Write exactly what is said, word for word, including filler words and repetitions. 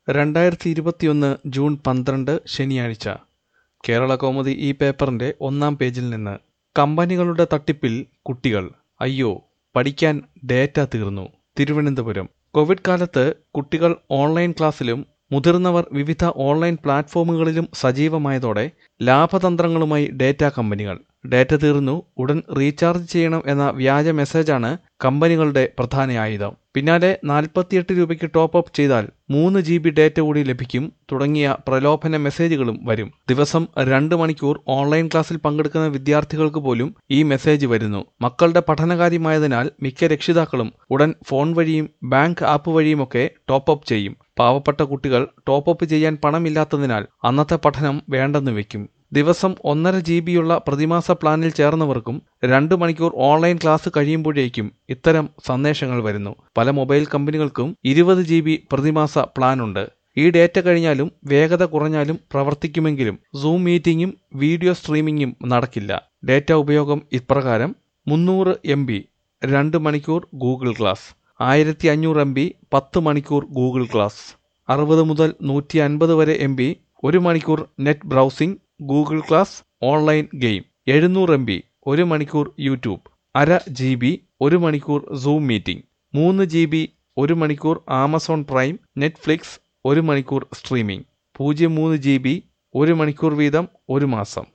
രണ്ടായിരത്തി ഇരുപത്തിയൊന്ന് ജൂൺ പന്ത്രണ്ട് ശനിയാഴ്ച. കേരളകൗമുദി ഈ പേപ്പറിന്റെ ഒന്നാം പേജിൽ നിന്ന്. കമ്പനികളുടെ തട്ടിപ്പിൽ കുട്ടികൾ, അയ്യോ പഠിക്കാൻ ഡേറ്റ തീർന്നു. തിരുവനന്തപുരം. കോവിഡ് കാലത്ത് കുട്ടികൾ ഓൺലൈൻ ക്ലാസ്സിലും മുതിർന്നവർ വിവിധ ഓൺലൈൻ പ്ലാറ്റ്ഫോമുകളിലും സജീവമായതോടെ ലാഭതന്ത്രങ്ങളുമായി ഡേറ്റ കമ്പനികൾ. ഡേറ്റ തീർന്നു, ഉടൻ റീചാർജ് ചെയ്യണം എന്ന വ്യാജ മെസ്സേജാണ് കമ്പനികളുടെ പ്രധാന ആയുധം. പിന്നാലെ നാൽപ്പത്തിയെട്ട് രൂപയ്ക്ക് ടോപ്പ് അപ്പ് ചെയ്താൽ മൂന്ന് ജി ബി ഡേറ്റ കൂടി ലഭിക്കും തുടങ്ങിയ പ്രലോഭന മെസ്സേജുകളും വരും. ദിവസം രണ്ട് മണിക്കൂർ ഓൺലൈൻ ക്ലാസ്സിൽ പങ്കെടുക്കുന്ന വിദ്യാർത്ഥികൾക്ക് പോലും ഈ മെസ്സേജ് വരുന്നു. മക്കളുടെ പഠനകാര്യമായതിനാൽ മിക്ക രക്ഷിതാക്കളും ഉടൻ ഫോൺ വഴിയും ബാങ്ക് ആപ്പ് വഴിയുമൊക്കെ ടോപ്പ് അപ്പ് ചെയ്യും. പാവപ്പെട്ട കുട്ടികൾ ടോപ്പ് അപ്പ് ചെയ്യാൻ പണമില്ലാത്തതിനാൽ അന്നത്തെ പഠനം വേണ്ടെന്ന് വെക്കും. ദിവസം ഒന്നര ജി ബിയുള്ള പ്രതിമാസ പ്ലാനിൽ ചേർന്നവർക്കും രണ്ട് മണിക്കൂർ ഓൺലൈൻ ക്ലാസ് കഴിയുമ്പോഴേക്കും ഇത്തരം സന്ദേശങ്ങൾ വരുന്നു. പല മൊബൈൽ കമ്പനികൾക്കും ഇരുപത് ജി ബി പ്രതിമാസ പ്ലാനുണ്ട്. ഈ ഡേറ്റ കഴിഞ്ഞാലും വേഗത കുറഞ്ഞാലും പ്രവർത്തിക്കുമെങ്കിലും സൂം മീറ്റിംഗും വീഡിയോ സ്ട്രീമിംഗും നടക്കില്ല. ഡേറ്റ ഉപയോഗം ഇപ്രകാരം: മുന്നൂറ് എം ബി രണ്ട് മണിക്കൂർ ഗൂഗിൾ ക്ലാസ്, ആയിരത്തി അഞ്ഞൂറ് എം ബി പത്ത് മണിക്കൂർ ഗൂഗിൾ ക്ലാസ്, അറുപത് മുതൽ നൂറ്റി അൻപത് വരെ എം ബി ഒരു മണിക്കൂർ net browsing, Google class, online game, എഴുന്നൂറ് എം ബി ഒരു മണിക്കൂർ യൂട്യൂബ്, അര ജി ബി ഒരു മണിക്കൂർ സൂം മീറ്റിംഗ്, മൂന്ന് ജി ബി ഒരു മണിക്കൂർ ആമസോൺ പ്രൈം, നെറ്റ്ഫ്ലിക്സ് ഒരു മണിക്കൂർ സ്ട്രീമിംഗ്, പൂജ്യം മൂന്ന് ജി ബി ഒരു മണിക്കൂർ വീതം ഒരു മാസം.